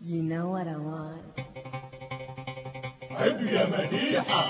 You know what I want. عيب يا مديحة.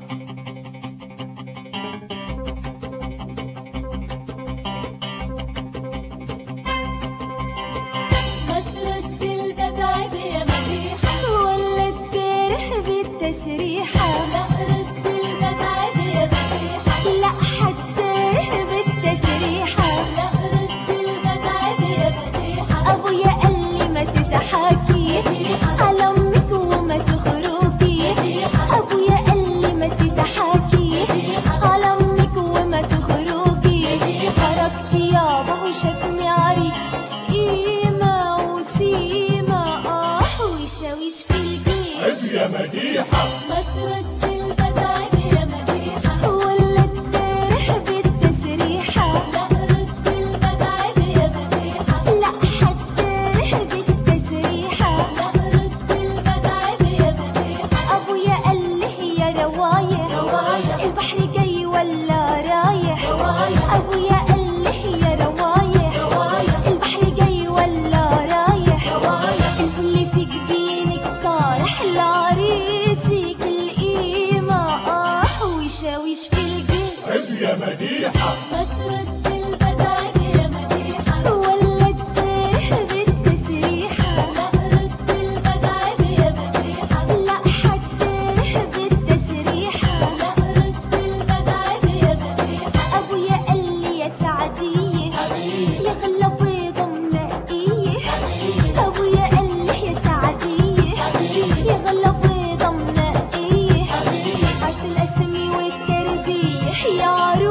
ما ترد الباب عيب يا مديحة، ولا تجرح بالتسريحة. لا رد الباب عيب يا مديحة، لا حتجرح بالتسريحة. لا رد الباب عيب يا مديحة. أبويا قال لي ما تضحكي على أمك وما تخرجي. أبويا قال لي ما تضحكي على أمك وما تخرجي. خرجتي يابا وشافني عريس قيمة وسيمة وشاويش في الجيش. عيب يا مديحة. ما ترد الباب عيب يا مديحة، ولا تجرح بالتسريحة. لا رد الباب عيب يا مديحة، لا حتجرح بالتسريحة. لا رد الباب عيب يا مديحة. أبويا قال لي يا روايح البحر جاي ولا رايح. أبويا قال لي يا روايح البحر جاي ولا رايح. الفل في جبينك طارح لعريسك القيمة ويشاويش في الجيش. عيب يا مديحة. ما ترد الباب عيب يا مديحة، ولا تجرح بالتسريحة. لا رد الباب عيب يا مديحة، لا حتجرح بالتسريحة. لا رد الباب عيب يا مديحة. أبويا قال لي يا سعدية يا غلة بيضة منقية. أبويا قال لي يا سعدية يا غلة بيضة منقية. عشت الأسامي والتربيح يا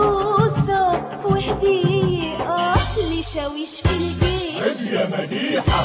عروسة وهدية لشاويش في الجيش. عيب يا مديحة.